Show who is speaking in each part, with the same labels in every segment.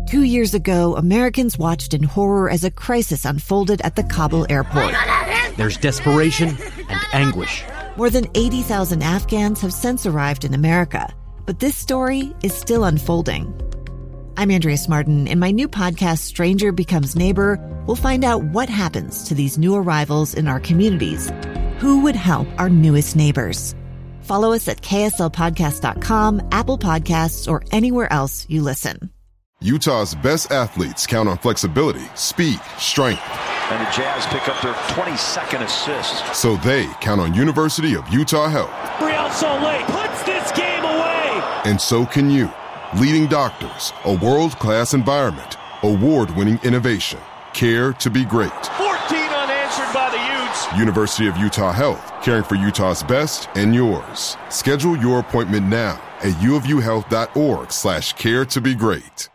Speaker 1: 2 years ago, Americans watched in horror as a crisis unfolded at the Kabul airport.
Speaker 2: There's desperation and anguish.
Speaker 1: More than 80,000 Afghans have since arrived in America, but this story is still unfolding. I'm Andrea Martin. In my new podcast, Stranger Becomes Neighbor, we'll find out what happens to these new arrivals in our communities. Who would help our newest neighbors? Follow us at kslpodcast.com, Apple Podcasts, or anywhere else you listen.
Speaker 3: Utah's best athletes count on flexibility, speed, strength.
Speaker 4: And the Jazz pick up their 22nd assist.
Speaker 3: So they count on University of Utah Health.
Speaker 5: Real Soleil puts this game away.
Speaker 3: And so can you. Leading doctors, a world-class environment, award-winning innovation, care to be great.
Speaker 5: 14 unanswered by the Utes.
Speaker 3: University of Utah Health, caring for Utah's best and yours. Schedule your appointment now at uofuhealth.org/care to be great.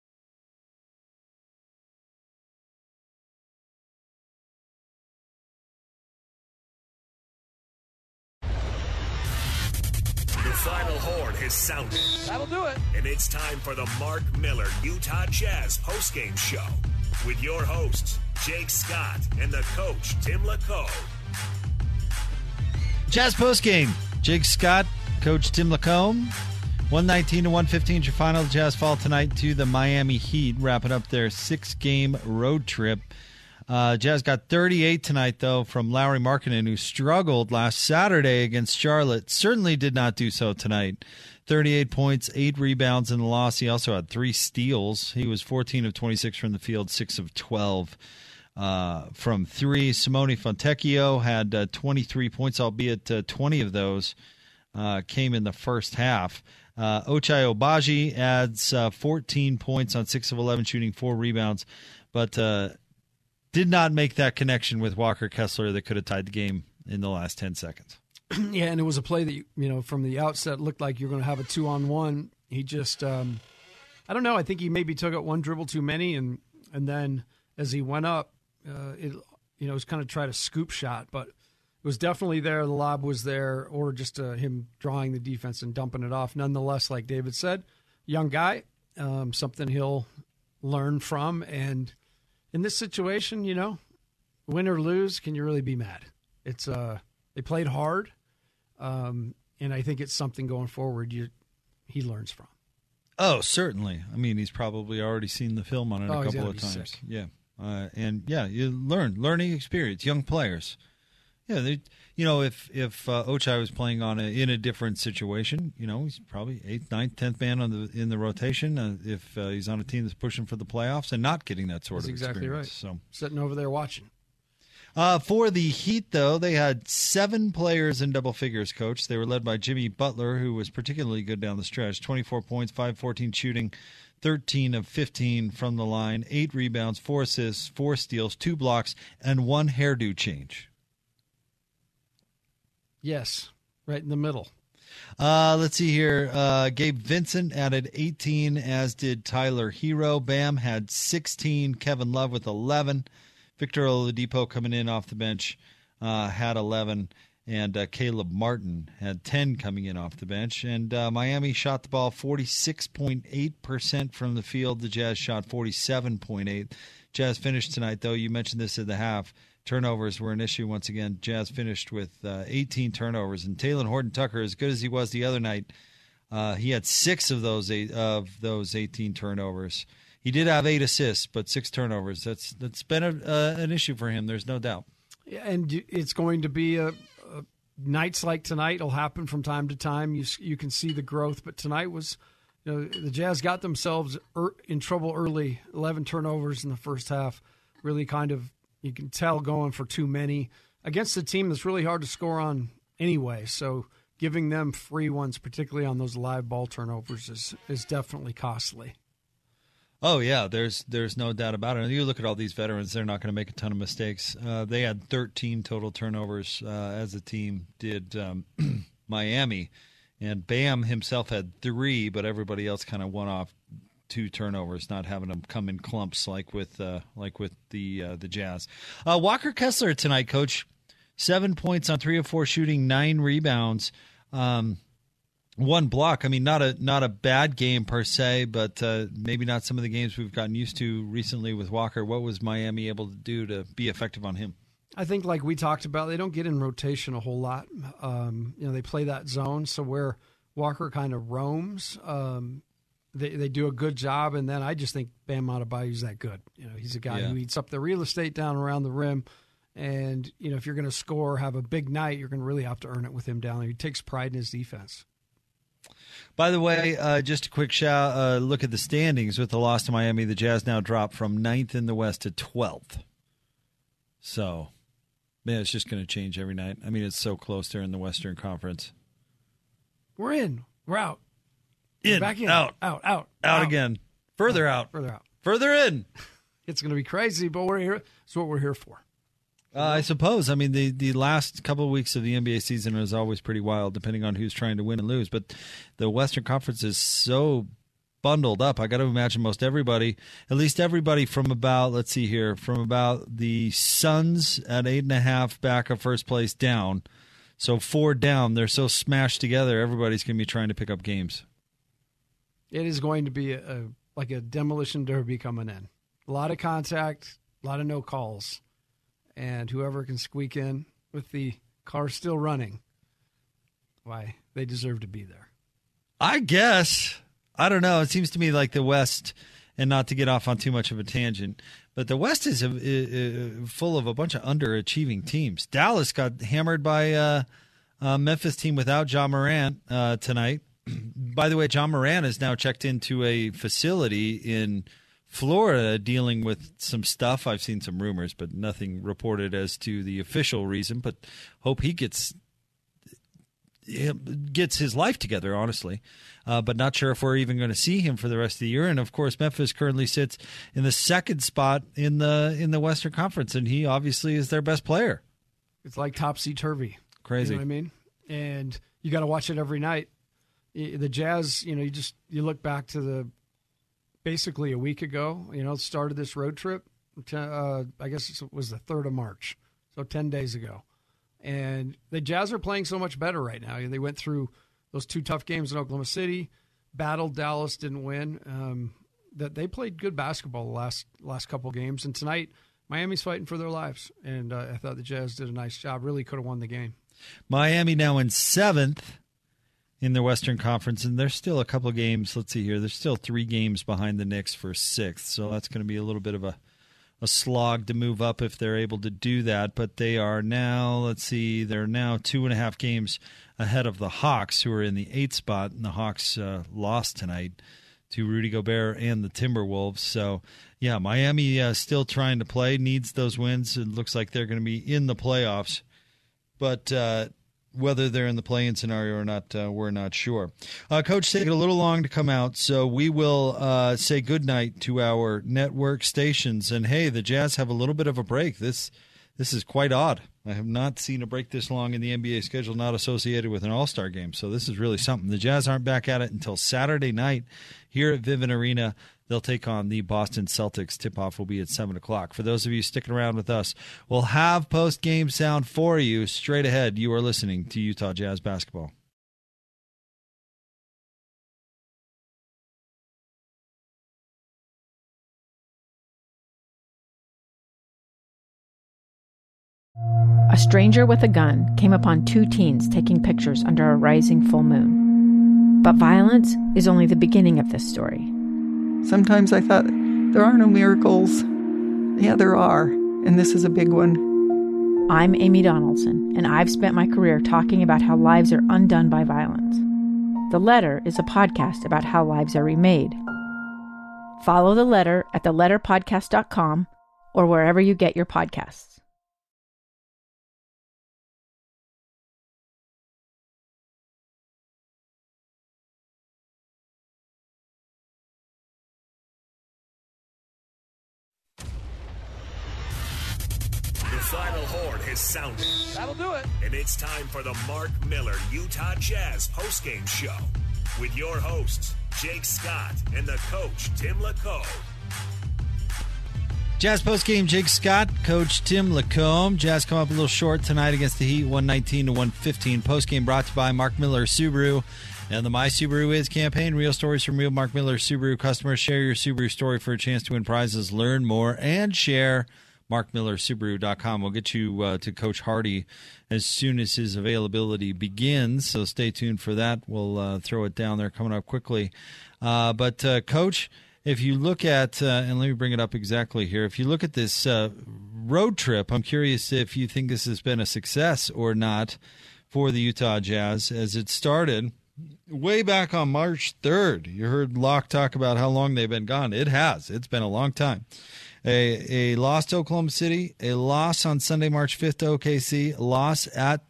Speaker 6: The final horn has sounded.
Speaker 5: That'll do it.
Speaker 6: And it's time for the Mark Miller Utah Jazz postgame show with your hosts, Jake Scott and the coach, Tim LaComb.
Speaker 7: Jazz postgame. Jake Scott, Coach Tim LaComb. 119-115 your final. The Jazz fall tonight to the Miami Heat, wrapping up their 6-game road trip. Jazz got 38 tonight, though, from Lauri Markkanen, who struggled last Saturday against Charlotte. Certainly did not do so tonight. 38 points, 8 rebounds in the loss. He also had 3 steals. He was 14 of 26 from the field, 6 of 12 from 3. Simone Fontecchio had 23 points, albeit 20 of those came in the first half. Ochai Agbaji adds 14 points on 6 of 11 shooting, 4 rebounds, but did not make that connection with Walker Kessler that could have tied the game in the last 10 seconds.
Speaker 8: Yeah, and it was a play that, from the outset looked like you're going to have a 2-on-1. He just, I don't know, I think he maybe took out one dribble too many, and then as he went up, it was kind of tried a scoop shot, but it was definitely there. The lob was there, or just him drawing the defense and dumping it off. Nonetheless, like David said, young guy, something he'll learn from, and in this situation, win or lose, can you really be mad? It's they played hard, and I think it's something going forward he learns from.
Speaker 7: Oh, certainly. I mean, he's probably already seen the film on it a couple of times.
Speaker 8: Sick.
Speaker 7: Yeah, you learning experience, young players. Yeah, if Ochai was playing in a different situation, he's probably 8th, 9th, 10th man in the rotation. If he's on a team that's pushing for the playoffs and not getting that sort of
Speaker 8: exactly
Speaker 7: experience.
Speaker 8: Right.
Speaker 7: So
Speaker 8: sitting over there watching.
Speaker 7: For the Heat, though, they had 7 players in double figures, Coach. They were led by Jimmy Butler, who was particularly good down the stretch. 24 points, 5-14 shooting, 13 of 15 from the line, 8 rebounds, 4 assists, 4 steals, 2 blocks, and 1 hairdo change.
Speaker 8: Yes, right in the middle.
Speaker 7: Let's see here. Gabe Vincent added 18, as did Tyler Hero. Bam had 16. Kevin Love with 11. Victor Oladipo coming in off the bench had 11. And Caleb Martin had 10 coming in off the bench. And Miami shot the ball 46.8% from the field. The Jazz shot 47.8%. Jazz finished tonight, though. You mentioned this at the half. Turnovers were an issue once again. Jazz finished with 18 turnovers. And Talen Horton-Tucker, as good as he was the other night, he had 6 of those 18 turnovers. He did have 8 assists, but 6 turnovers. That's been an issue for him. There's no doubt.
Speaker 8: Yeah, and it's going to be nights like tonight will happen from time to time. You can see the growth, but tonight was, the Jazz got themselves in trouble early. 11 turnovers in the first half. Really kind of, you can tell, going for too many against a team that's really hard to score on anyway. So giving them free ones, particularly on those live ball turnovers, is definitely costly.
Speaker 7: Oh, yeah, there's no doubt about it. And you look at all these veterans, they're not going to make a ton of mistakes. They had 13 total turnovers as a team, did Miami. And Bam himself had 3, but everybody else kind of won off 2 turnovers, not having them come in clumps like with the Jazz. Walker Kessler tonight, Coach, 7 points on 3 of 4 shooting, 9 rebounds. one block. I mean, not a bad game per se, but maybe not some of the games we've gotten used to recently with Walker. What was Miami able to do to be effective on him?
Speaker 8: I think, like we talked about, they don't get in rotation a whole lot. They play that zone, so where Walker kind of roams, they do a good job. And then I just think Bam Adebayo's that good. He's a guy who eats up the real estate down around the rim. And, if you're going to score, have a big night, you're going to really have to earn it with him down there. He takes pride in his defense.
Speaker 7: By the way, just a quick look at the standings. With the loss to Miami, the Jazz now drop from 9th in the West to 12th. So, man, it's just going to change every night. I mean, it's so close there in the Western Conference.
Speaker 8: We're in. We're out.
Speaker 7: In.
Speaker 8: We're back in.
Speaker 7: Out.
Speaker 8: Out
Speaker 7: Again. Further out.
Speaker 8: Further out.
Speaker 7: Further in.
Speaker 8: It's going to be crazy, but we're here. It's what we're here for.
Speaker 7: I suppose. I mean, the last couple of weeks of the NBA season is always pretty wild, depending on who's trying to win and lose. But the Western Conference is so bundled up. I got to imagine most everybody, at least everybody from about, from about the Suns at 8.5 back of first place down. So 4 down. They're so smashed together. Everybody's going to be trying to pick up games.
Speaker 8: It is going to be like a demolition derby coming in. A lot of contact, a lot of no calls. And whoever can squeak in with the car still running, why, they deserve to be there.
Speaker 7: I guess. I don't know. It seems to me like the West, and not to get off on too much of a tangent, but the West is full of a bunch of underachieving teams. Dallas got hammered by a Memphis team without Ja Morant tonight. By the way, Ja Morant is now checked into a facility in Florida dealing with some stuff. I've seen some rumors, but nothing reported as to the official reason. But hope he gets his life together, honestly. But not sure if we're even going to see him for the rest of the year. And, of course, Memphis currently sits in the second spot in the Western Conference, and he obviously is their best player.
Speaker 8: It's like topsy-turvy.
Speaker 7: Crazy.
Speaker 8: You know what I mean? And you got to watch it every night. The Jazz, you look back to basically a week ago, started this road trip. I guess it was the 3rd of March, so 10 days ago. And the Jazz are playing so much better right now. They went through those 2 tough games in Oklahoma City, battled Dallas, didn't win. That they played good basketball the last couple games. And tonight, Miami's fighting for their lives. And I thought the Jazz did a nice job. Really could have won the game.
Speaker 7: Miami now in 7th. In the Western Conference, and there's still a couple of games. Let's see here. There's still 3 games behind the Knicks for 6th, so that's going to be a little bit of a slog to move up if they're able to do that. But they are now, they're now 2.5 games ahead of the Hawks, who are in the 8th spot, and the Hawks lost tonight to Rudy Gobert and the Timberwolves. So, yeah, Miami still trying to play, needs those wins. It looks like they're going to be in the playoffs. But whether they're in the play-in scenario or not, we're not sure. Coach, taking a little long to come out, so we will say goodnight to our network stations. And, hey, the Jazz have a little bit of a break. This is quite odd. I have not seen a break this long in the NBA schedule, not associated with an All-Star game. So this is really something. The Jazz aren't back at it until Saturday night here at Vivint Arena. They'll take on the Boston Celtics. Tip-off will be at 7 o'clock. For those of you sticking around with us, we'll have post-game sound for you straight ahead. You are listening to Utah Jazz Basketball.
Speaker 9: A stranger with a gun came upon 2 teens taking pictures under a rising full moon. But violence is only the beginning of this story.
Speaker 10: Sometimes I thought, there are no miracles. Yeah, there are, and this is a big one.
Speaker 9: I'm Amy Donaldson, and I've spent my career talking about how lives are undone by violence. The Letter is a podcast about how lives are remade. Follow The Letter at theletterpodcast.com or wherever you get your podcasts.
Speaker 6: Final horn has sounded.
Speaker 5: That'll do it.
Speaker 6: And it's time for the Mark Miller Utah Jazz postgame show with your hosts, Jake Scott and the coach, Tim LaComb.
Speaker 7: Jazz postgame, Jake Scott, Coach Tim LaComb. Jazz come up a little short tonight against the Heat, 119-115. Postgame brought to you by Mark Miller Subaru. And the My Subaru Is campaign, real stories from real Mark Miller Subaru customers. Share your Subaru story for a chance to win prizes. Learn more and share. MarkMillerSubaru.com. We'll get you to Coach Hardy as soon as his availability begins, so stay tuned for that. We'll throw it down there coming up quickly. But Coach, if you look at, and let me bring it up exactly here, if you look at this road trip, I'm curious if you think this has been a success or not for the Utah Jazz as it started way back on March 3rd. You heard Locke talk about how long they've been gone. It has. It's been a long time. A loss to Oklahoma City, a loss on Sunday, March 5th to OKC, a loss at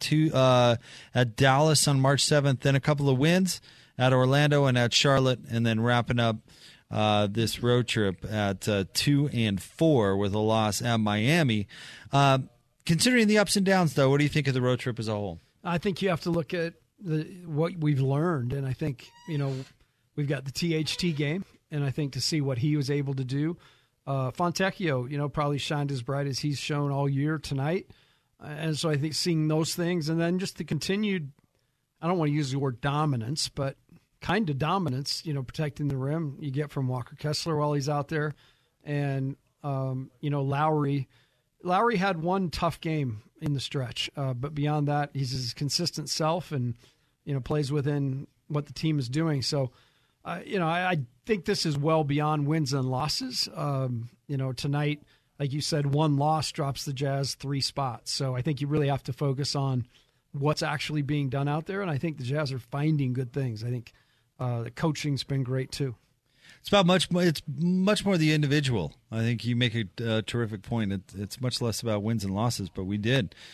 Speaker 7: Dallas on March 7th, then a couple of wins at Orlando and at Charlotte, and then wrapping up this road trip at 2-4 with a loss at Miami. Considering the ups and downs, though, what do you think of the road trip as a whole?
Speaker 8: I think you have to look at what we've learned, and I think, we've got the THT game, and I think to see what he was able to do. Fontecchio, probably shined as bright as he's shown all year tonight. And so I think seeing those things, and then just the continued, I don't want to use the word dominance, but kind of dominance, protecting the rim you get from Walker Kessler while he's out there. And, Lowry had one tough game in the stretch, but beyond that, he's his consistent self and, plays within what the team is doing. So, I think this is well beyond wins and losses. Tonight, like you said, one loss drops the Jazz 3 spots. So I think you really have to focus on what's actually being done out there. And I think the Jazz are finding good things. I think the coaching's been great too.
Speaker 7: It's much more the individual. I think you make a terrific point. It's much less about wins and losses, but we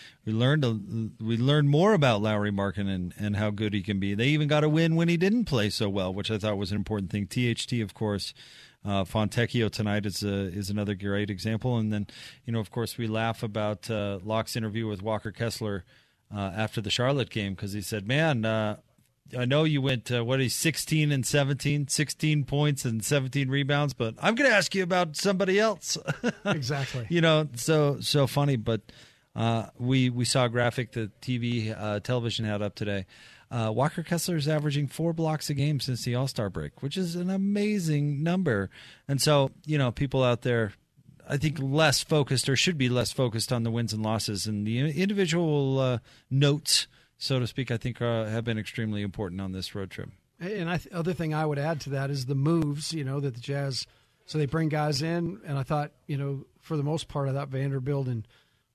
Speaker 7: learned more about Lauri Markkanen and how good he can be. They even got a win when he didn't play so well, which I thought was an important thing. THT, of course, Fontecchio tonight is another great example. And then, of course, we laugh about Locke's interview with Walker Kessler after the Charlotte game because he said, "Man, I know you went, 16 and 17, 16 points and 17 rebounds, but I'm going to ask you about somebody else."
Speaker 8: Exactly.
Speaker 7: So funny. But we saw a graphic that television had up today. Walker Kessler is averaging 4 blocks a game since the All-Star break, which is an amazing number. And so, people out there, I think less focused or should be less focused on the wins and losses and the individual notes, so to speak, I think have been extremely important on this road trip.
Speaker 8: And other thing I would add to that is the moves, that the Jazz, so they bring guys in, and I thought, for the most part of that, Vanderbilt and,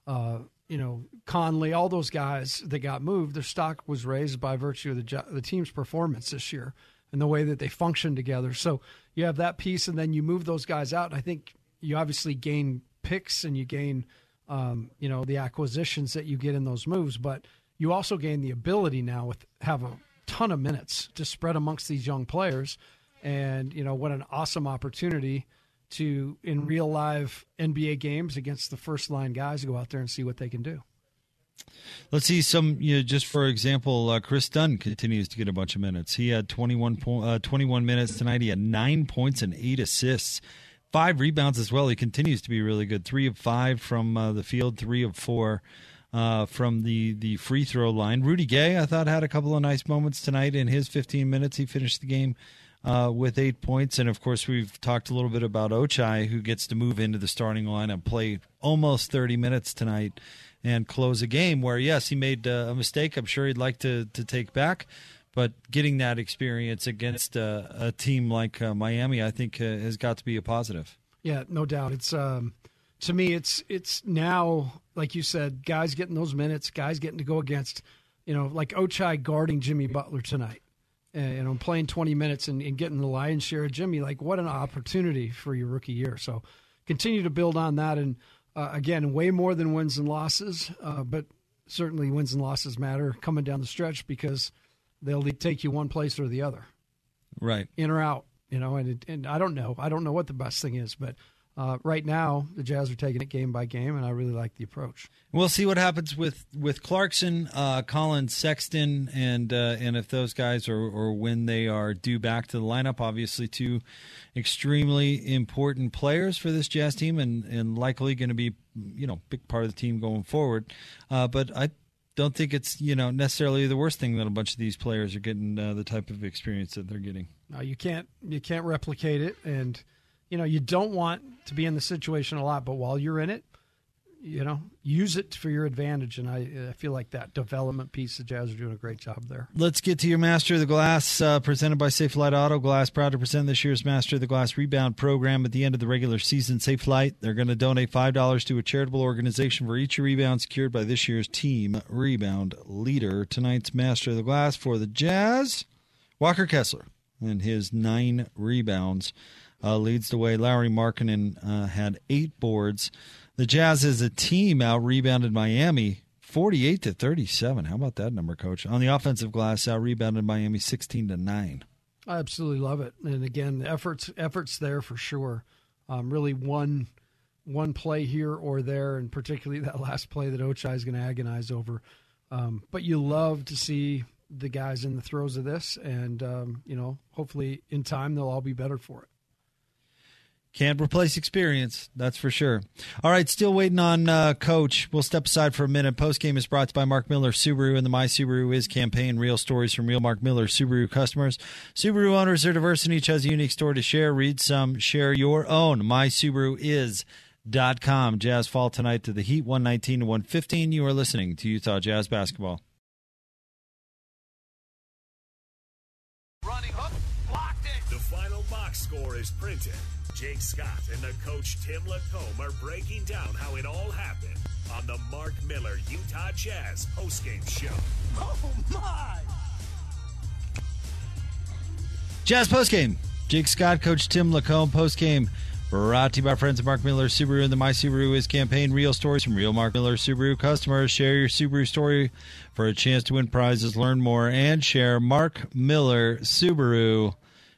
Speaker 8: Conley, all those guys that got moved, their stock was raised by virtue of the team's performance this year and the way that they function together. So you have that piece, and then you move those guys out. And I think you obviously gain picks and you gain, the acquisitions that you get in those moves, but you also gain the ability now have a ton of minutes to spread amongst these young players. And, what an awesome opportunity to, in real live NBA games against the first-line guys, go out there and see what they can do.
Speaker 7: Let's see some, just for example, Chris Dunn continues to get a bunch of minutes. He had 21 minutes tonight. He had 9 points and 8 assists, 5 rebounds as well. He continues to be really good. 3 of 5 from the field, 3 of 4 from the free throw line. Rudy Gay, I thought, had a couple of nice moments tonight in his 15 minutes. He finished the game with 8 points. And, of course, we've talked a little bit about Ochai, who gets to move into the starting line and play almost 30 minutes tonight and close a game where, yes, he made a mistake I'm sure he'd like to take back. But getting that experience against a team like Miami, I think, has got to be a positive.
Speaker 8: Yeah, no doubt. It's to me, it's now, like you said, guys getting those minutes, guys getting to go against, like Ochai guarding Jimmy Butler tonight, and playing 20 minutes and getting the lion's share of Jimmy. Like, what an opportunity for your rookie year. So continue to build on that. And, again, way more than wins and losses, but certainly wins and losses matter coming down the stretch because they'll take you one place or the other.
Speaker 7: Right.
Speaker 8: In or out, and I don't know. I don't know what the best thing is, but right now the Jazz are taking it game by game, and I really like the approach.
Speaker 7: We'll see what happens with Clarkson, Collins, Sexton, and if those guys or when they are due back to the lineup. Obviously, 2 extremely important players for this Jazz team, and likely going to be big part of the team going forward. But I don't think it's necessarily the worst thing that a bunch of these players are getting the type of experience that they're getting.
Speaker 8: No, you can't replicate it, and you don't want to be in the situation a lot, but while you're in it, use it for your advantage. And I feel like that development piece, the Jazz are doing a great job there.
Speaker 7: Let's get to your Master of the Glass, presented by Safelite Auto Glass. Proud to present this year's Master of the Glass Rebound Program. At the end of the regular season, Safelite, they're going to donate $5 to a charitable organization for each rebound secured by this year's team rebound leader. Tonight's Master of the Glass for the Jazz, Walker Kessler, and his 9 rebounds leads the way. Lauri Markkanen had 8 boards. The Jazz as a team out-rebounded Miami 48-37. How about that number, Coach? On the offensive glass, out-rebounded Miami 16-9.
Speaker 8: I absolutely love it. And again, the efforts there for sure. Really one play here or there, and particularly that last play that Ochai is going to agonize over. But you love to see the guys in the throes of this, and hopefully in time they'll all be better for it.
Speaker 7: Can't replace experience, that's for sure. All right, still waiting on Coach. We'll step aside for a minute. Postgame is brought to you by Mark Miller Subaru and the My Subaru Is campaign. Real stories from real Mark Miller Subaru customers. Subaru owners are diverse and each has a unique story to share. Read some, share your own. MySubaruIs.com. Jazz fall tonight to the Heat, 119-115. You are listening to Utah Jazz Basketball.
Speaker 6: Running hook, blocked it. The final box score is printed. Jake Scott and the coach Tim Lacombe are breaking down how it all happened on the Mark Miller Utah Jazz postgame show.
Speaker 5: Oh, my!
Speaker 7: Jazz postgame. Jake Scott, Coach Tim Lacombe postgame. Brought to you by friends of Mark Miller Subaru and the My Subaru Is campaign. Real stories from real Mark Miller Subaru customers. Share your Subaru story for a chance to win prizes. Learn more and share MarkMillerSubaru.com.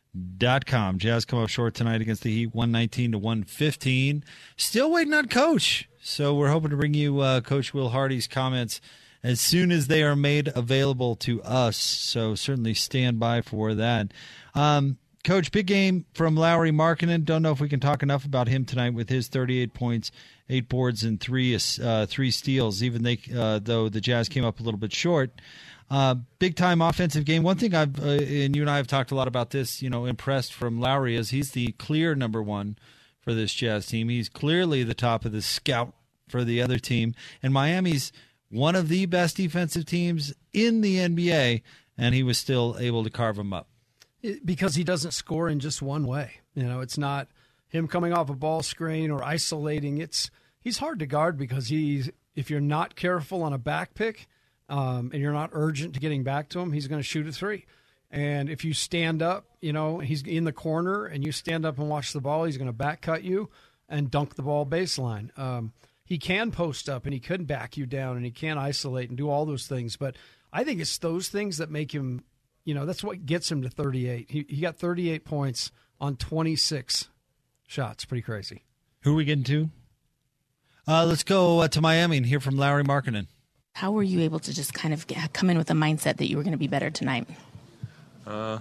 Speaker 7: Jazz come up short tonight against the Heat, 119-115. Still waiting on Coach. So we're hoping to bring you Coach Will Hardy's comments as soon as they are made available to us. So certainly stand by for that. Coach, big game from Lauri Markkanen. Don't know if we can talk enough about him tonight with his 38 points, 8 boards, and 3 steals, even though the Jazz came up a little bit short. Big-time offensive game. One thing and you and I have talked a lot about this, impressed from Lauri is he's the clear number 1 for this Jazz team. He's clearly the top of the scout for the other team. And Miami's one of the best defensive teams in the NBA, and he was still able to carve them up.
Speaker 8: Because he doesn't score in just one way. It's not him coming off a ball screen or isolating. He's hard to guard because if you're not careful on a back pick, and you're not urgent to getting back to him, he's going to shoot a 3. And if you stand up, he's in the corner, and you stand up and watch the ball, he's going to back cut you and dunk the ball baseline. He can post up, and he can back you down, and he can isolate and do all those things. But I think it's those things that make him, that's what gets him to 38. He got 38 points on 26 shots. Pretty crazy.
Speaker 7: Who are we getting to? Let's go to Miami and hear from Lauri Markkanen.
Speaker 11: How were you able to just kind of come in with a mindset that you were going to be better tonight?
Speaker 12: Kind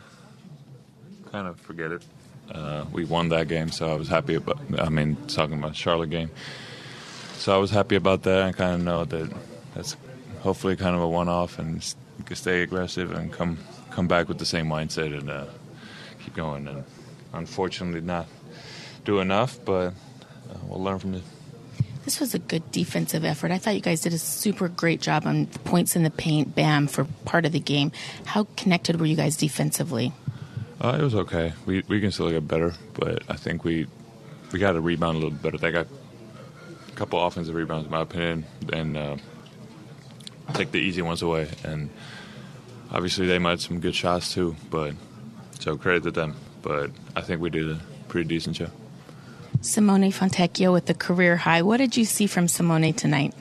Speaker 12: of forget it. We won that game, so I was happy about talking about the Charlotte game. So I was happy about that. I kind of know that that's hopefully kind of a one-off, and you can stay aggressive and come back with the same mindset and keep going. And unfortunately not do enough, but we'll learn from it.
Speaker 11: This was a good defensive effort. I thought you guys did a super great job on the points in the paint, Bam, for part of the game. How connected were you guys defensively?
Speaker 12: It was okay. We can still get better, but I think we got to rebound a little better. They got a couple offensive rebounds, in my opinion, and take the easy ones away. And obviously they made some good shots too, so credit to them. But I think we did a pretty decent job.
Speaker 11: Simone Fontecchio with the career high. What did you see from Simone tonight?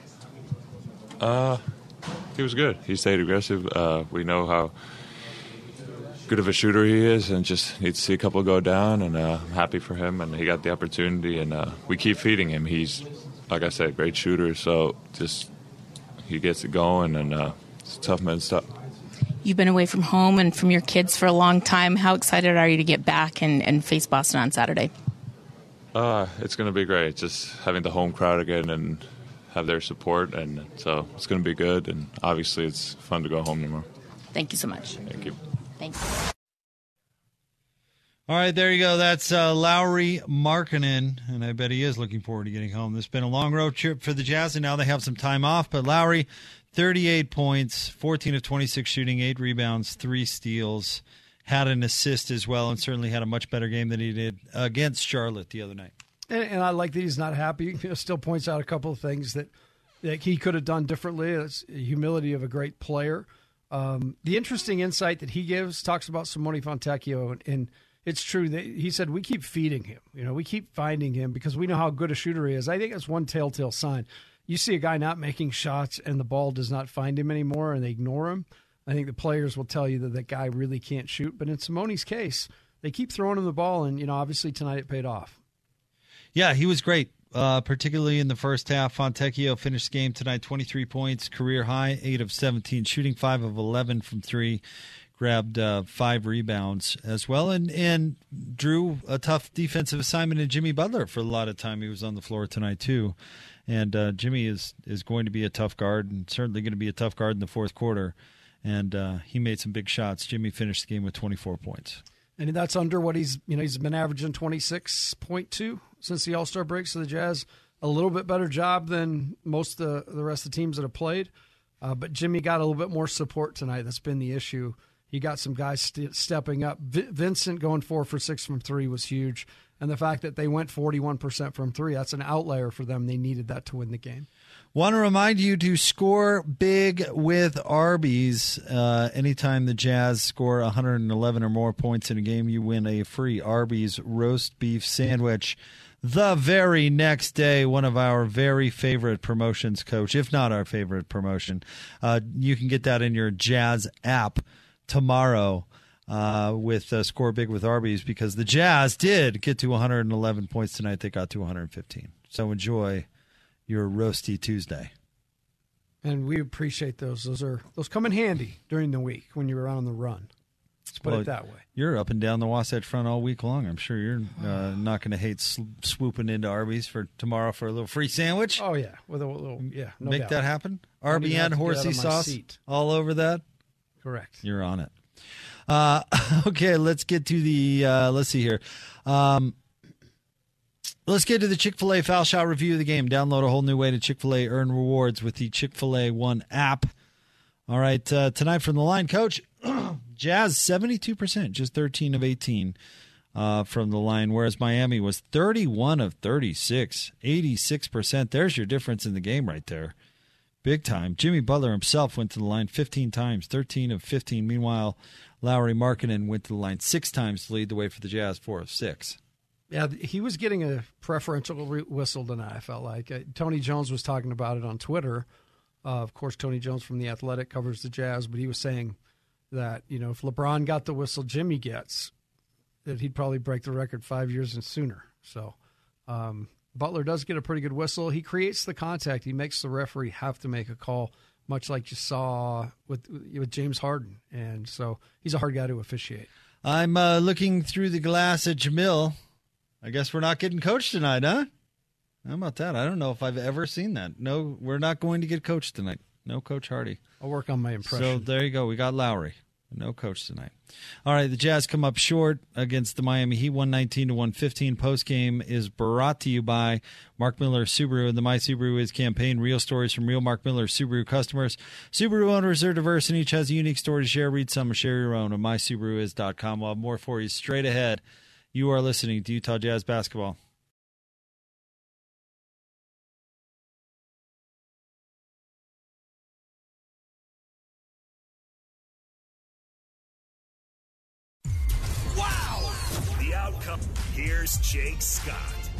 Speaker 12: He was good. He stayed aggressive. We know how good of a shooter he is, and just need to see a couple go down, and I'm happy for him, and he got the opportunity, and we keep feeding him. He's, like I said, a great shooter, so just he gets it going, and it's a tough man to stop.
Speaker 11: You've been away from home and from your kids for a long time. How excited are you to get back and face Boston on Saturday?
Speaker 12: It's going to be great. Just having the home crowd again and have their support, and so it's going to be good. And obviously, it's fun to go home tomorrow.
Speaker 11: Thank you so much.
Speaker 12: Thank you.
Speaker 11: Thanks.
Speaker 7: All right, there you go. That's Lauri Markkanen, and I bet he is looking forward to getting home. This has been a long road trip for the Jazz, and now they have some time off. But Lauri, 38 points, 14 of 26 shooting, 8 rebounds, 3 steals, had an assist as well, and certainly had a much better game than he did against Charlotte the other night.
Speaker 8: And I like that he's not happy. Still points out a couple of things that he could have done differently. It's the humility of a great player. The interesting insight that he gives talks about Simone Fontecchio, and it's true that he said we keep feeding him. We keep finding him because we know how good a shooter he is. I think that's one telltale sign. You see a guy not making shots and the ball does not find him anymore and they ignore him. I think the players will tell you that that guy really can't shoot. But in Simone's case, they keep throwing him the ball, and obviously tonight it paid off.
Speaker 7: Yeah, he was great, particularly in the first half. Fontecchio finished the game tonight 23 points, career high, 8 of 17 shooting, 5 of 11 from 3. Grabbed 5 rebounds as well, and drew a tough defensive assignment in Jimmy Butler for a lot of time. He was on the floor tonight too, and Jimmy is going to be a tough guard, and certainly going to be a tough guard in the fourth quarter. And he made some big shots. Jimmy finished the game with 24 points,
Speaker 8: and that's under what he's been averaging 26.2 since the All-Star break. So the Jazz a little bit better job than most of the rest of the teams that have played, but Jimmy got a little bit more support tonight. That's been the issue. He got some guys stepping up. Vincent going 4 for 6 from 3 was huge. And the fact that they went 41% from 3, that's an outlier for them. They needed that to win the game.
Speaker 7: Want to remind you to score big with Arby's. Anytime the Jazz score 111 or more points in a game, you win a free Arby's roast beef sandwich the very next day. One of our very favorite promotions, Coach, if not our favorite promotion. You can get that in your Jazz app tomorrow with Score Big with Arby's, because the Jazz did get to 111 points tonight. They got to 115. So enjoy your Roasty Tuesday.
Speaker 8: And we appreciate those. Those come in handy during the week when you're on the run. Let's put it that way.
Speaker 7: You're up and down the Wasatch Front all week long. I'm sure you're not going to hate swooping into Arby's for tomorrow for a little free sandwich.
Speaker 8: Oh, yeah. With a little, yeah. No
Speaker 7: Make
Speaker 8: doubt.
Speaker 7: that happen. Arby and horsey sauce all over that.
Speaker 8: Correct.
Speaker 7: You're on it. Okay, let's get to the, let's see here. Let's get to the Chick-fil-A foul shot review of the game. Download a whole new way to Chick-fil-A earn rewards with the Chick-fil-A One app. All right, tonight from the line, Coach, Jazz 72%, just 13 of 18 from the line, whereas Miami was 31 of 36, 86%. There's your difference in the game right there. Big time. Jimmy Butler himself went to the line 15 times, 13 of 15. Meanwhile, Lauri Markkanen went to the line 6 times to lead the way for the Jazz, 4 of 6.
Speaker 8: Yeah, he was getting a preferential whistle tonight, I felt like. Tony Jones was talking about it on Twitter. Of course, Tony Jones from The Athletic covers the Jazz, but he was saying that, if LeBron got the whistle Jimmy gets, that he'd probably break the record 5 years and sooner. So Butler does get a pretty good whistle. He creates the contact. He makes the referee have to make a call, much like you saw with James Harden. And so he's a hard guy to officiate.
Speaker 7: I'm looking through the glass at Jamil. I guess we're not getting coached tonight, huh? How about that? I don't know if I've ever seen that. No, we're not going to get coached tonight. No Coach Hardy.
Speaker 8: I'll work on my impression.
Speaker 7: So there you go. We got Lauri. No coach tonight. All right, the Jazz come up short against the Miami Heat, 119-115. Postgame is brought to you by Mark Miller Subaru and the My Subaru Is campaign. Real stories from real Mark Miller Subaru customers. Subaru owners are diverse and each has a unique story to share. Read some or share your own on mysubaruis.com. We'll have more for you straight ahead. You are listening to Utah Jazz Basketball.
Speaker 6: Here's Jake Scott.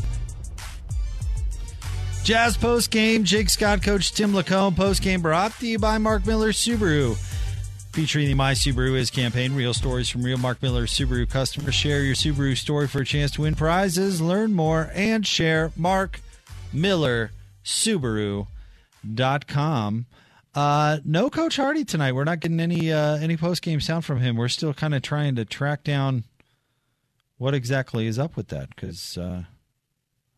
Speaker 7: Jazz post game. Jake Scott, Coach Tim Lacombe. Post game brought to you by Mark Miller Subaru, featuring the My Subaru Is campaign. Real stories from real Mark Miller Subaru customers. Share your Subaru story for a chance to win prizes. Learn more and share. MarkMillerSubaru.com. No Coach Hardy tonight. We're not getting any post game sound from him. We're still kind of trying to track down what exactly is up with that, because I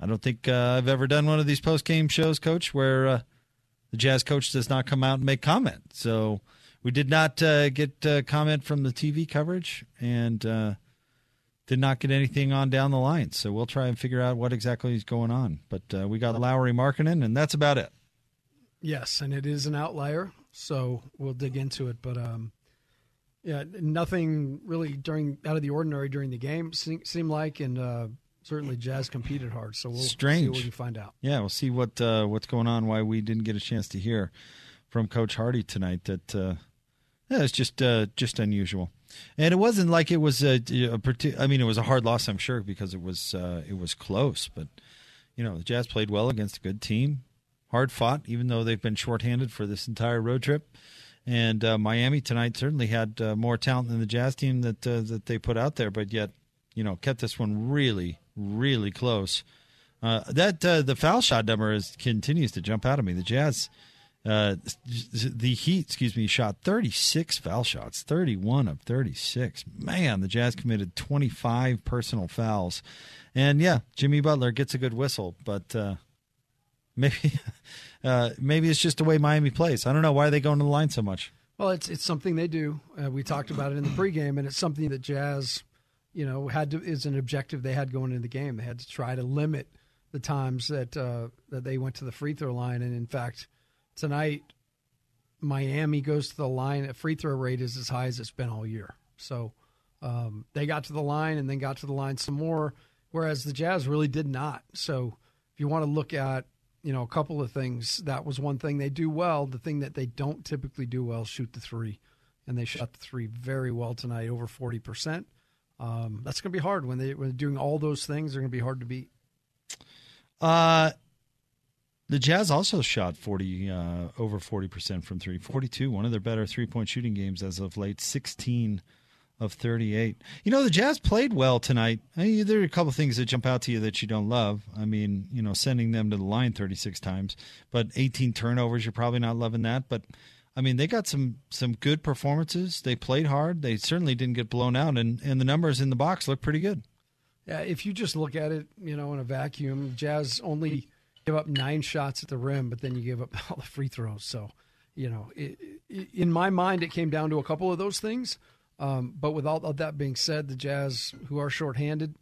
Speaker 7: I don't think I've ever done one of these post-game shows, Coach, where the Jazz coach does not come out and make comment. So we did not get comment from the TV coverage and did not get anything on down the line. So we'll try and figure out what exactly is going on. But we got Lauri Markkanen, and that's about it.
Speaker 8: Yes, and it is an outlier, so we'll dig into it. But, nothing really out of the ordinary during the game seemed like, and certainly Jazz competed hard. So we'll see what we find out.
Speaker 7: Yeah, we'll see what's going on, why we didn't get a chance to hear from Coach Hardy tonight. That it's just unusual. And it wasn't like it was it was a hard loss, I'm sure, because it was close. But, the Jazz played well against a good team. Hard fought, even though they've been shorthanded for this entire road trip. And Miami tonight certainly had more talent than the Jazz team that they put out there, but yet, kept this one really, really close. The foul shot number continues to jump out at me. The Jazz, the Heat, shot 36 foul shots, 31 of 36. Man, the Jazz committed 25 personal fouls. And, yeah, Jimmy Butler gets a good whistle, but maybe it's just the way Miami plays. I don't know. Why are they going to the line so much?
Speaker 8: Well, it's something they do. We talked about it in the pregame, and it's something that Jazz, is an objective they had going into the game. They had to try to limit the times that they went to the free throw line. And, in fact, tonight Miami goes to the line. A free throw rate is as high as it's been all year. So they got to the line and then got to the line some more, whereas the Jazz really did not. So if you want to look at, a couple of things, that was one thing they do well. The thing that they don't typically do well, shoot the three. And they shot the three very well tonight, over 40%. That's going to be hard. When they're doing all those things, they're going to be hard to beat.
Speaker 7: The Jazz also shot over 40% from three. 42, one of their better three-point shooting games as of late, 16 of 38. The Jazz played well tonight. There are a couple of things that jump out to you that you don't love. Sending them to the line 36 times, but 18 turnovers, you're probably not loving that. But, they got some good performances. They played hard. They certainly didn't get blown out, and the numbers in the box look pretty good.
Speaker 8: Yeah, if you just look at it, in a vacuum, Jazz only give up 9 shots at the rim, but then you give up all the free throws. So, in my mind, it came down to a couple of those things. But with all of that being said, the Jazz, who are shorthanded,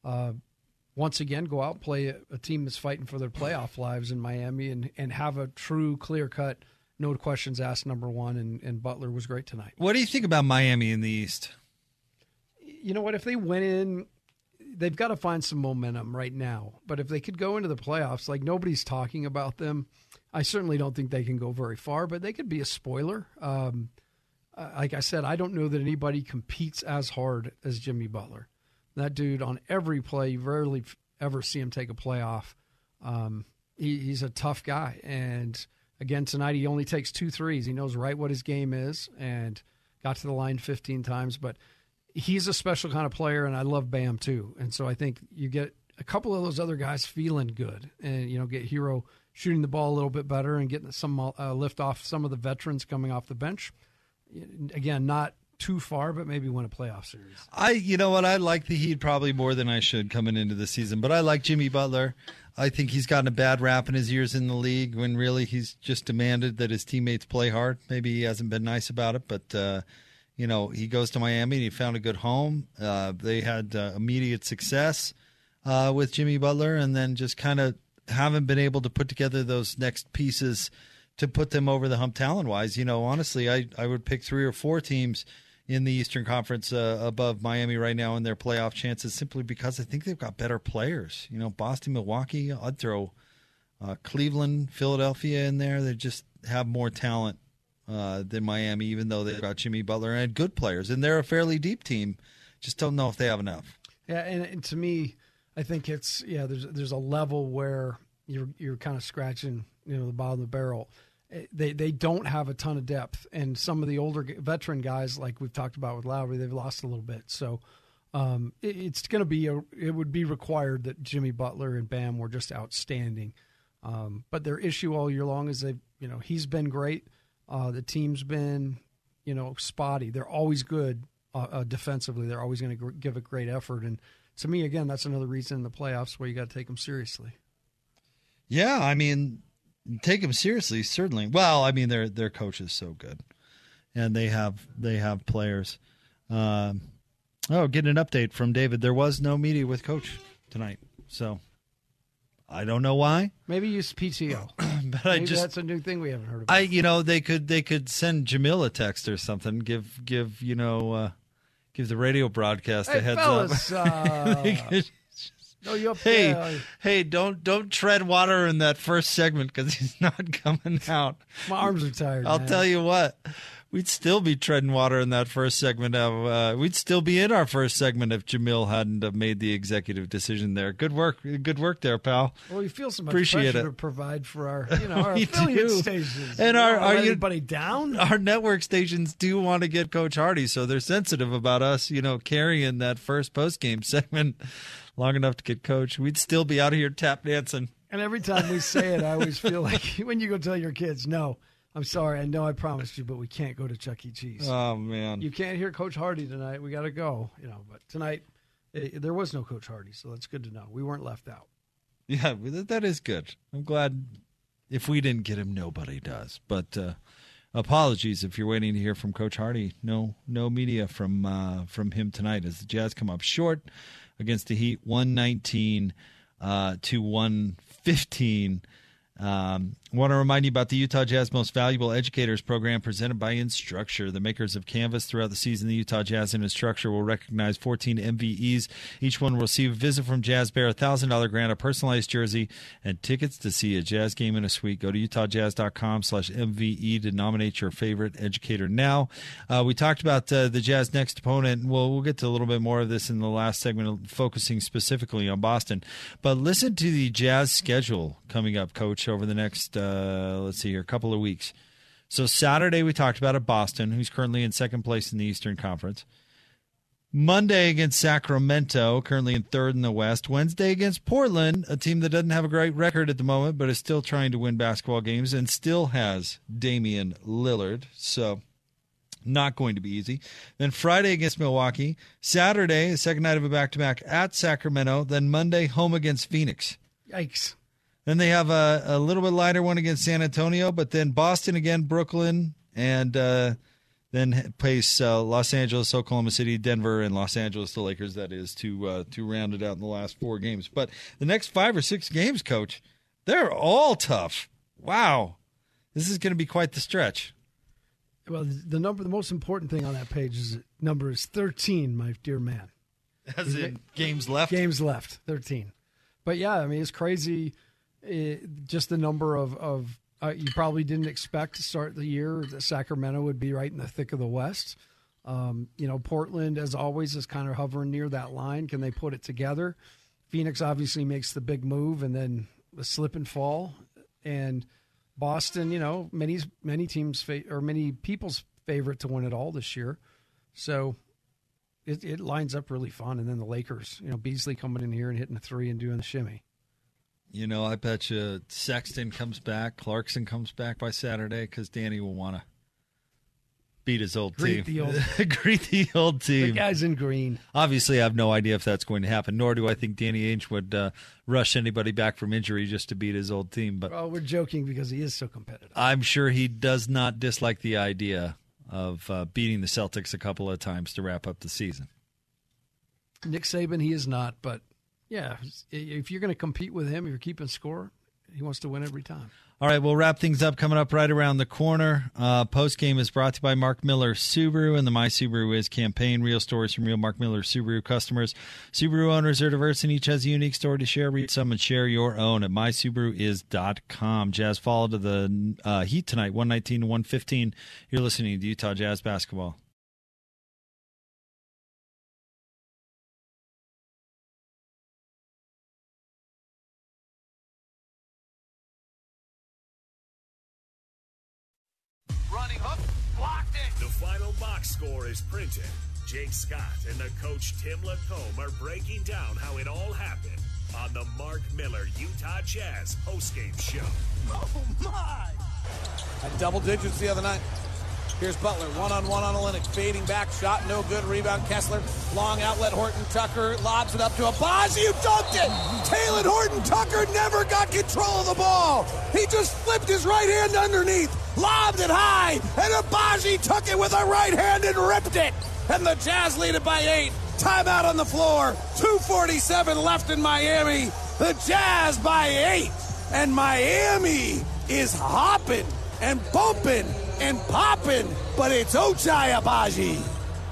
Speaker 8: once again go out and play a team that's fighting for their playoff lives in Miami and have a true, clear-cut, no questions asked number one, and Butler was great tonight.
Speaker 7: What do you think about Miami in the East?
Speaker 8: You know what? If they went in, they've got to find some momentum right now. But if they could go into the playoffs, like nobody's talking about them, I certainly don't think they can go very far, but they could be a spoiler. Like I said, I don't know that anybody competes as hard as Jimmy Butler. That dude, on every play, you rarely ever see him take a playoff. He's a tough guy. And, again, tonight he only takes 2 threes. He knows right what his game is and got to the line 15 times. But he's a special kind of player, and I love Bam too. And so I think you get a couple of those other guys feeling good and, get Hero shooting the ball a little bit better and getting some lift off some of the veterans coming off the bench. Again, not too far, but maybe win a playoff series.
Speaker 7: I like the Heat probably more than I should coming into the season, but I like Jimmy Butler. I think he's gotten a bad rap in his years in the league when really he's just demanded that his teammates play hard. Maybe he hasn't been nice about it, but he goes to Miami and he found a good home. They had immediate success with Jimmy Butler, and then just kind of haven't been able to put together those next pieces to put them over the hump talent-wise. Honestly, I would pick 3 or 4 teams in the Eastern Conference above Miami right now in their playoff chances simply because I think they've got better players. Boston, Milwaukee, I'd throw Cleveland, Philadelphia in there. They just have more talent than Miami, even though they've got Jimmy Butler and good players. And they're a fairly deep team. Just don't know if they have enough.
Speaker 8: Yeah, and to me, I think it's there's a level where you're kind of scratching the bottom of the barrel. They don't have a ton of depth, and some of the older veteran guys, like we've talked about with Lowry, they've lost a little bit. So it's going to be it would be required that Jimmy Butler and Bam were just outstanding. But their issue all year long is he's been great. The team's been spotty. They're always good defensively. They're always going to give a great effort, and to me, again, that's another reason in the playoffs where you got to take them seriously.
Speaker 7: Yeah, I mean, take them seriously, certainly. Well, I mean, their coach is so good, and they have players. Getting an update from David. There was no media with Coach tonight, so I don't know why.
Speaker 8: Maybe use PTO.
Speaker 7: But
Speaker 8: Maybe that's a new thing we haven't heard about.
Speaker 7: They could send Jamil a text or something. Give the radio broadcast a heads
Speaker 8: fellas,
Speaker 7: up.
Speaker 8: No, you up
Speaker 7: hey! Don't tread water in that first segment because he's not coming out.
Speaker 8: My arms are tired.
Speaker 7: I'll
Speaker 8: man.
Speaker 7: tell you what. We'd still be treading water in that first segment. We'd still be in our first segment if Jamil hadn't made the executive decision there. Good work there, pal.
Speaker 8: Well, we feel so much
Speaker 7: Appreciate
Speaker 8: pressure
Speaker 7: it.
Speaker 8: to provide for our affiliate stations.
Speaker 7: And
Speaker 8: anybody down?
Speaker 7: Our network stations do want to get Coach Hardy, so they're sensitive about us, carrying that first post-game segment long enough to get Coach. We'd still be out here tap dancing.
Speaker 8: And every time we say it, I always feel like when you go tell your kids, no, I'm sorry. I know I promised you, but we can't go to Chuck E. Cheese.
Speaker 7: Oh, man.
Speaker 8: You can't hear Coach Hardy tonight. We got to go. But tonight, there was no Coach Hardy, so that's good to know. We weren't left out.
Speaker 7: Yeah, that is good. I'm glad if we didn't get him, nobody does. But apologies if you're waiting to hear from Coach Hardy. No media from him tonight as the Jazz come up short against the Heat, 119 to 115. Want to remind you about the Utah Jazz Most Valuable Educators program presented by Instructure, the makers of Canvas. Throughout the season, the Utah Jazz and Instructure will recognize 14 MVEs. Each one will receive a visit from Jazz Bear, a $1,000 grant, a personalized jersey, and tickets to see a Jazz game in a suite. Go to utahjazz.com/MVE to nominate your favorite educator now. We talked about the Jazz next opponent. We'll get to a little bit more of this in the last segment, focusing specifically on Boston. But listen to the Jazz schedule coming up, Coach, over the next a couple of weeks. So Saturday we talked about Boston, who's currently in second place in the Eastern Conference. Monday against Sacramento, currently in third in the West. Wednesday against Portland, a team that doesn't have a great record at the moment, but is still trying to win basketball games and still has Damian Lillard. So not going to be easy. Then Friday against Milwaukee. Saturday, the second night of a back-to-back at Sacramento. Then Monday, home against Phoenix.
Speaker 8: Yikes.
Speaker 7: Then they have a little bit lighter one against San Antonio, but then Boston again, Brooklyn, and then pace Los Angeles, Oklahoma City, Denver, and Los Angeles, the Lakers, that is, to round it out in the last 4 games. But the next 5 or 6 games, Coach, they're all tough. Wow. This is going to be quite the stretch.
Speaker 8: Well, the most important thing on that page is number is 13, my dear man.
Speaker 7: As in games left?
Speaker 8: Games left, 13. But, yeah, I mean, it's crazy. Just the number of you probably didn't expect to start the year that Sacramento would be right in the thick of the West. Portland, as always, is kind of hovering near that line. Can they put it together? Phoenix obviously makes the big move and then the slip and fall. And Boston, many teams or many people's favorite to win it all this year. So it lines up really fun. And then the Lakers, Beasley coming in here and hitting a 3 and doing the shimmy.
Speaker 7: I bet you Sexton comes back, Clarkson comes back by Saturday because Danny will want to beat his old team. Greet the old team.
Speaker 8: The guy's in green.
Speaker 7: Obviously, I have no idea if that's going to happen, nor do I think Danny Ainge would rush anybody back from injury just to beat his old team. But
Speaker 8: we're joking because he is so competitive.
Speaker 7: I'm sure he does not dislike the idea of beating the Celtics a couple of times to wrap up the season.
Speaker 8: Nick Saban, he is not, but yeah, if you're going to compete with him, if you're keeping score, he wants to win every time.
Speaker 7: All right, we'll wrap things up coming up right around the corner. Post-game is brought to you by Mark Miller Subaru and the My Subaru Is campaign. Real stories from real Mark Miller Subaru customers. Subaru owners are diverse and each has a unique story to share. Read some and share your own at mysubaruis.com. Jazz fall to the Heat tonight, 119 to 115. You're listening to Utah Jazz Basketball.
Speaker 6: The final box score is printed. Jake Scott and the coach Tim Lacombe are breaking down how it all happened on the Mark Miller Utah Jazz postgame show.
Speaker 13: Oh, my! At double digits the other night. Here's Butler, one-on-one on Olynyk, fading back, shot no good, rebound Kessler, long outlet, Horton Tucker lobs it up to Agbaji, who dunked it! Talen Horton Tucker never got control of the ball! He just flipped his right hand underneath, lobbed it high, and Agbaji took it with a right hand and ripped it! And the Jazz lead it by 8. Timeout on the floor, 2:47 left in Miami. The Jazz by 8, and Miami is hopping and bumping and popping, but it's Ochai Agbaji.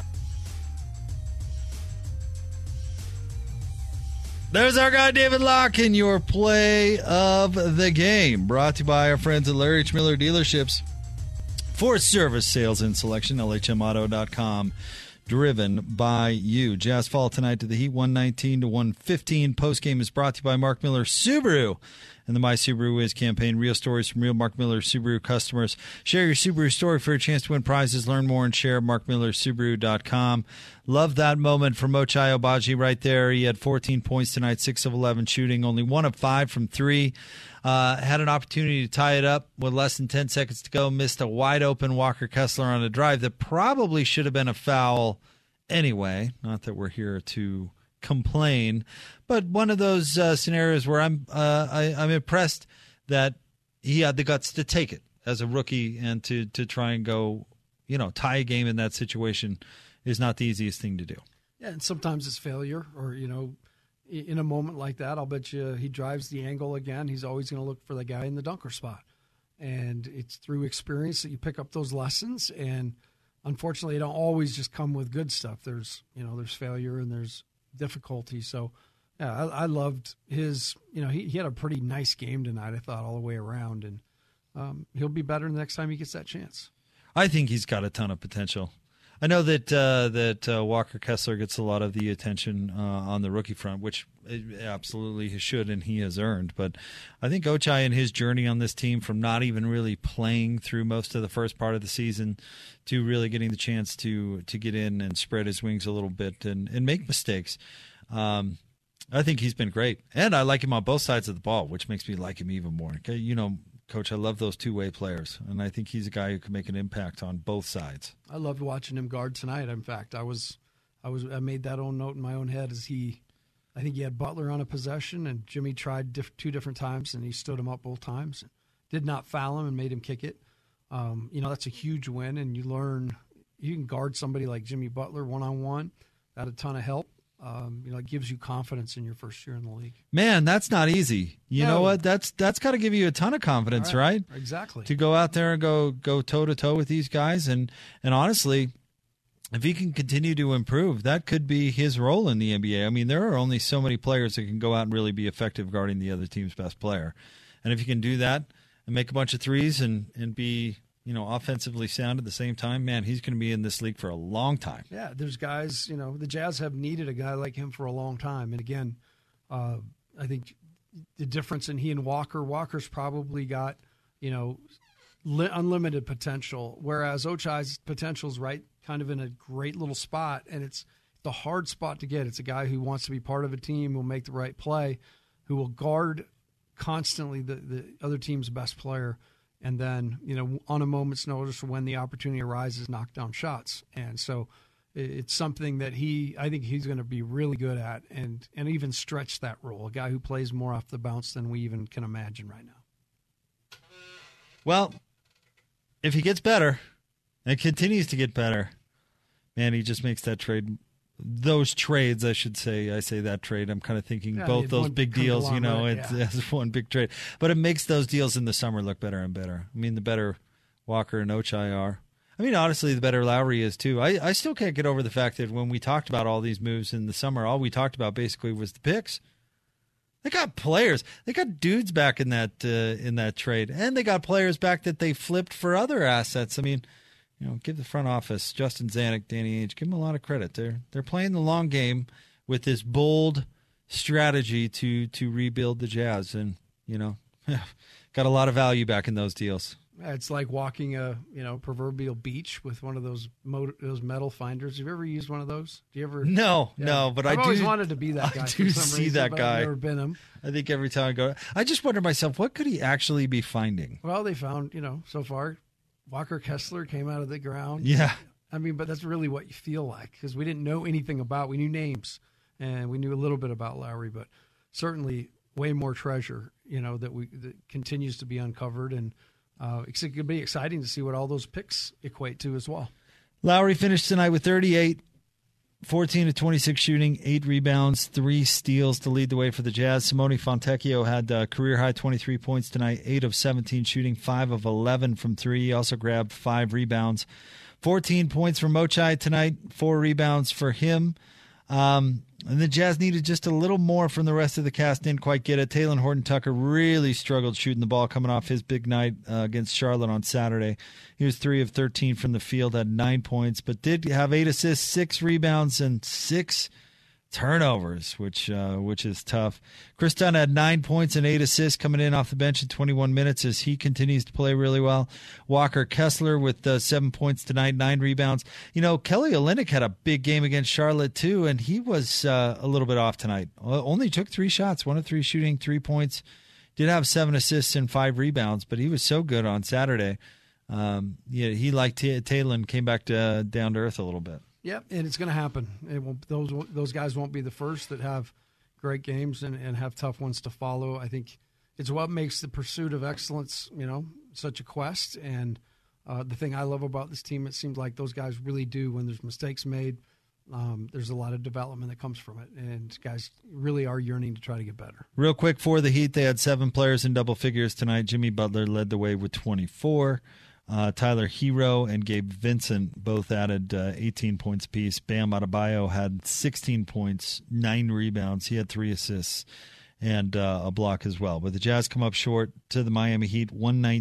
Speaker 7: There's our guy David Locke in your play of the game, brought to you by our friends at Larry H. Miller Dealerships. For service, sales, and selection, LHMauto.com. Driven by you. Jazz fall tonight to the Heat, 119-115. Postgame is brought to you by Mark Miller Subaru and the My Subaru Is campaign. Real stories from real Mark Miller Subaru customers. Share your Subaru story for a chance to win prizes. Learn more and share at markmillersubaru.com. Love that moment from Ochai Agbaji right there. He had 14 points tonight, 6 of 11 shooting, only 1 of 5 from 3. Had an opportunity to tie it up with less than 10 seconds to go. Missed a wide-open Walker Kessler on a drive that probably should have been a foul anyway. Not that we're here to complain, but one of those scenarios where I'm impressed that he had the guts to take it as a rookie and to try and go, tie a game in that situation is not the easiest thing to do.
Speaker 8: Yeah, and sometimes it's failure or, in a moment like that, I'll bet you he drives the angle again. He's always going to look for the guy in the dunker spot. And it's through experience that you pick up those lessons. And unfortunately, it don't always just come with good stuff. There's failure and there's difficulty. So, yeah, I loved his, he had a pretty nice game tonight, I thought, all the way around. And he'll be better the next time he gets that chance.
Speaker 7: I think he's got a ton of potential. I know that Walker Kessler gets a lot of the attention on the rookie front, which absolutely he should and he has earned. But I think Ochai and his journey on this team, from not even really playing through most of the first part of the season to really getting the chance to get in and spread his wings a little bit and make mistakes, I think he's been great. And I like him on both sides of the ball, which makes me like him even more. Coach, I love those two-way players, and I think he's a guy who can make an impact on both sides.
Speaker 8: I loved watching him guard tonight. In fact, I made that own note in my own head I think he had Butler on a possession, and Jimmy tried 2 different times, and he stood him up both times. Did not foul him and made him kick it. That's a huge win, and you learn you can guard somebody like Jimmy Butler one-on-one. That had a ton of help. It gives you confidence in your first year in the league.
Speaker 7: Man, that's not easy. You know what? That's got to give you a ton of confidence, right?
Speaker 8: Exactly.
Speaker 7: To go out there and go toe to toe with these guys, and honestly, if he can continue to improve, that could be his role in the NBA. I mean, there are only so many players that can go out and really be effective guarding the other team's best player, and if you can do that and make a bunch of threes and be offensively sound at the same time, man, he's going to be in this league for a long time.
Speaker 8: Yeah, there's guys, the Jazz have needed a guy like him for a long time. And again, I think the difference in he and Walker's probably got, unlimited potential, whereas Ochai's potential is right kind of in a great little spot, and it's the hard spot to get. It's a guy who wants to be part of a team, who will make the right play, who will guard constantly the other team's best player, and then, on a moment's notice when the opportunity arises, knock down shots. And so it's something that I think he's going to be really good at and even stretch that role, a guy who plays more off the bounce than we even can imagine right now.
Speaker 7: Well, if he gets better and continues to get better, man, he just makes that trade. Those trades, I should say. I say that trade. I'm kind of thinking both those big deals, it's one big trade. But it makes those deals in the summer look better and better. I mean, the better Walker and Ochai are. I mean, honestly, the better Lowry is, too. I still can't get over the fact that when we talked about all these moves in the summer, all we talked about basically was the picks. They got players. They got dudes back in that trade. And they got players back that they flipped for other assets. I mean, give the front office, Justin Zanuck, Danny Ainge, give them a lot of credit. They're playing the long game with this bold strategy to rebuild the Jazz, and got a lot of value back in those deals.
Speaker 8: It's like walking a proverbial beach with one of those metal finders. Have you ever used one of those? Do you ever?
Speaker 7: No, but I've
Speaker 8: always wanted to be that guy.
Speaker 7: I do see reason, that guy.
Speaker 8: I've never been him.
Speaker 7: I think every time I go, I just wonder myself, what could he actually be finding?
Speaker 8: Well, they found so far Walker Kessler came out of the ground.
Speaker 7: Yeah.
Speaker 8: I mean, but that's really what you feel like, because we didn't know anything about. We knew names and we knew a little bit about Lowry, but certainly way more treasure, that continues to be uncovered, and it's going to be exciting to see what all those picks equate to as well.
Speaker 7: Lowry finished tonight with 38, 14 of 26 shooting, 8 rebounds, 3 steals to lead the way for the Jazz. Simone Fontecchio had career-high 23 points tonight, 8 of 17 shooting, 5 of 11 from 3. He also grabbed 5 rebounds. 14 points for Mochai tonight, 4 rebounds for him. And the Jazz needed just a little more from the rest of the cast. Didn't quite get it. Talen Horton-Tucker really struggled shooting the ball coming off his big night against Charlotte on Saturday. He was 3 of 13 from the field, had 9 points, but did have 8 assists, 6 rebounds, and 6 turnovers, which is tough. Chris Dunn had 9 points and 8 assists coming in off the bench in 21 minutes as he continues to play really well. Walker Kessler with 7 points tonight, 9 rebounds. Kelly Olynyk had a big game against Charlotte too, and he was a little bit off tonight. Only took 3 shots, 1 of 3 shooting, 3 points. Did have 7 assists and 5 rebounds, but he was so good on Saturday. He, like Talen, came back down to earth a little bit.
Speaker 8: Yep, and it's going to happen. Those guys won't be the first that have great games and have tough ones to follow. I think it's what makes the pursuit of excellence, such a quest. And the thing I love about this team, it seems like those guys really do, when there's mistakes made, there's a lot of development that comes from it. And guys really are yearning to try to get better. Real quick,
Speaker 7: for the Heat, they had 7 players in double figures tonight. Jimmy Butler led the way with 24. Tyler Hero and Gabe Vincent both added 18 points apiece. Bam Adebayo had 16 points, 9 rebounds. He had 3 assists and a block as well. But the Jazz come up short to the Miami Heat,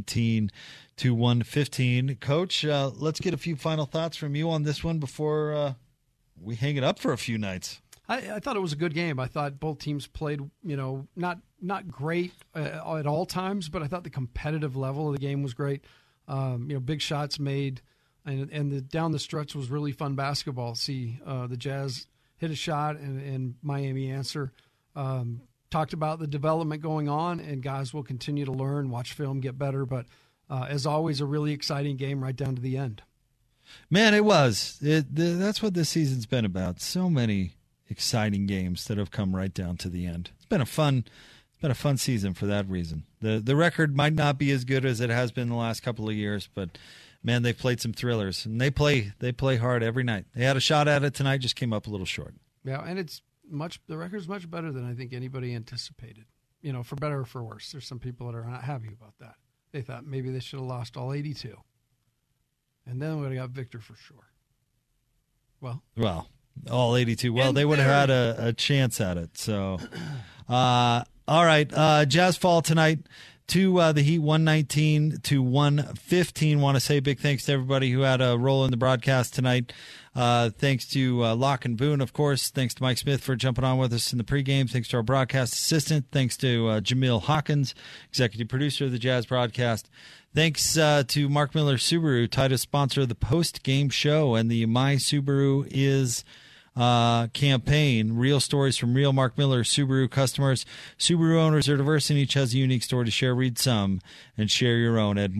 Speaker 7: 119-115. Coach, let's get a few final thoughts from you on this one before we hang it up for a few nights.
Speaker 8: I thought it was a good game. I thought both teams played, not great at all times, but I thought the competitive level of the game was great. Big shots made, and down the stretch was really fun basketball. See, the Jazz hit a shot and Miami answer. Talked about the development going on, and guys will continue to learn, watch film, get better. But as always, a really exciting game right down to the end.
Speaker 7: Man, it was. That's what this season's been about. So many exciting games that have come right down to the end. It's been a fun season for that reason. The record might not be as good as it has been the last couple of years, but man, they've played some thrillers, and they play hard every night. They had a shot at it tonight, just came up a little short.
Speaker 8: Yeah, and the record's much better than I think anybody anticipated. For better or for worse. There's some people that are not happy about that. They thought maybe they should have lost all 82, and then we would have got Victor for sure. Well, all 82. Well, they would have had a chance at it. So.
Speaker 7: All right, Jazz fall tonight to the Heat, 119-115. Want to say big thanks to everybody who had a role in the broadcast tonight. Thanks to Locke and Boone, of course. Thanks to Mike Smith for jumping on with us in the pregame. Thanks to our broadcast assistant. Thanks to Jamil Hawkins, executive producer of the Jazz broadcast. Thanks to Mark Miller Subaru, title sponsor of the post-game show and the My Subaru Is campaign. Real stories from real Mark Miller Subaru customers. Subaru owners are diverse and each has a unique story to share. Read some and share your own at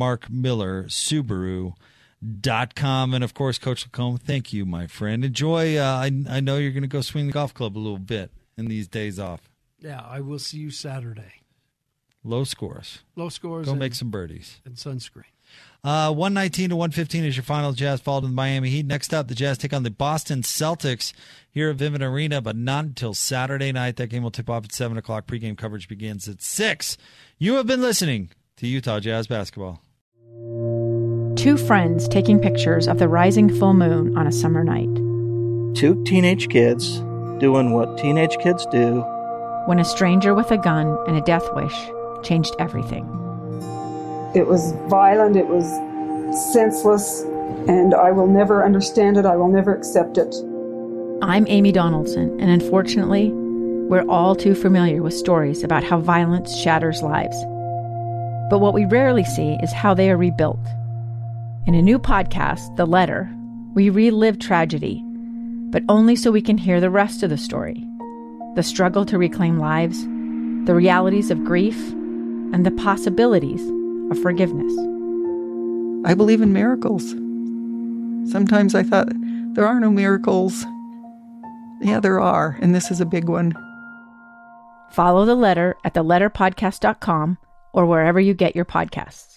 Speaker 7: markmillersubaru.com. And of course, Coach Lacombe, thank you, my friend. Enjoy. I know you're going to go swing the golf club a little bit in these days off.
Speaker 8: Yeah, I will see you Saturday.
Speaker 7: Low scores. Go make some birdies.
Speaker 8: And sunscreen.
Speaker 7: 119-115 is your final. Jazz fall to the Miami Heat. Next up, the Jazz take on the Boston Celtics here at Vivint Arena, but not until Saturday night. That game will tip off at 7 o'clock. Pregame coverage begins at 6. You have been listening to Utah Jazz Basketball.
Speaker 9: 2 friends taking pictures of the rising full moon on a summer night.
Speaker 14: 2 teenage kids doing what teenage kids do.
Speaker 9: When a stranger with a gun and a death wish changed everything.
Speaker 15: It was violent, it was senseless, and I will never understand it, I will never accept it.
Speaker 9: I'm Amy Donaldson, and unfortunately, we're all too familiar with stories about how violence shatters lives. But what we rarely see is how they are rebuilt. In a new podcast, The Letter, we relive tragedy, but only so we can hear the rest of the story. The struggle to reclaim lives, the realities of grief, and the possibilities of forgiveness.
Speaker 10: I believe in miracles. Sometimes I thought, there are no miracles. Yeah, there are, and this is a big one.
Speaker 9: Follow The Letter at theletterpodcast.com or wherever you get your podcasts.